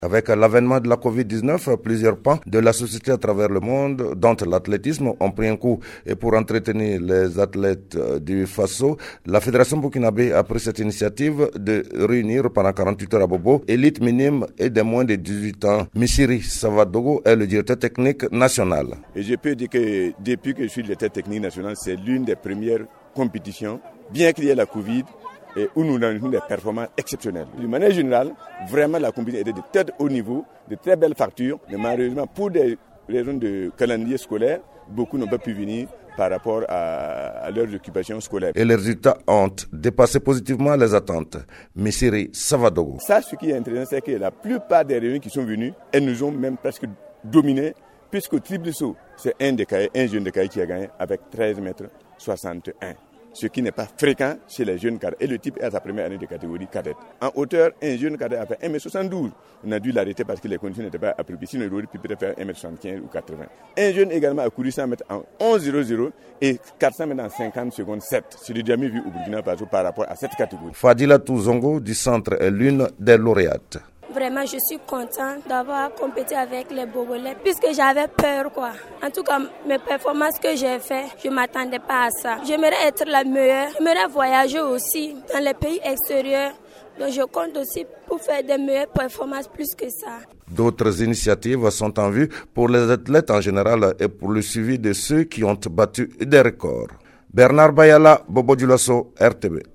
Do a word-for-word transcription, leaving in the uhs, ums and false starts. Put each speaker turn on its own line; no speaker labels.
Avec l'avènement de la covid dix-neuf, plusieurs pans de la société à travers le monde, dont l'athlétisme, ont pris un coup. Et pour entretenir les athlètes du Faso, la Fédération burkinabé a pris cette initiative de réunir pendant quarante-huit heures à Bobo, élite minime et des moins de dix-huit ans. Missiri Savadogo est le directeur technique national.
Et je peux dire que depuis que je suis directeur technique national, c'est l'une des premières compétitions, bien qu'il y ait la Covid, et où nous avons des performances exceptionnelles. De manière générale, vraiment la compétition était de très haut niveau, de très belles factures, mais malheureusement pour des raisons de calendrier scolaire, beaucoup n'ont pas pu venir par rapport à, à leurs occupations scolaires.
Et les résultats ont dépassé positivement les attentes. Missiri Savadogo.
Ça, ce qui est intéressant, c'est que la plupart des réunions qui sont venues, elles nous ont même presque dominé, puisqu'au triple saut, c'est un des cahiers, un jeune de cahier qui a gagné avec treize mètres soixante-et-un. Ce qui n'est pas fréquent chez les jeunes cadets. Et le type est à sa première année de catégorie cadette. En hauteur, un jeune cadet a fait un mètre soixante-douze. On a dû l'arrêter parce que les conditions n'étaient pas appropriées. Sinon, il aurait pu peut-être faire un mètre soixante-quinze ou quatre-vingts. Un jeune également a couru cent mètres en onze zéro zéro et quatre cents mètres en cinquante secondes sept. C'est le jamais vu au Burkina Faso par rapport à cette catégorie.
Fadila Touzongo du centre est l'une des lauréates.
Vraiment, je suis contente d'avoir compété avec les Bogolais puisque j'avais peur, quoi. En tout cas, mes performances que j'ai faites, je ne m'attendais pas à ça. J'aimerais être la meilleure. J'aimerais voyager aussi dans les pays extérieurs. Donc, je compte aussi pour faire des meilleures performances plus que ça.
D'autres initiatives sont en vue pour les athlètes en général et pour le suivi de ceux qui ont battu des records. Bernard Bayala, Bobo Dioulasso, R T B.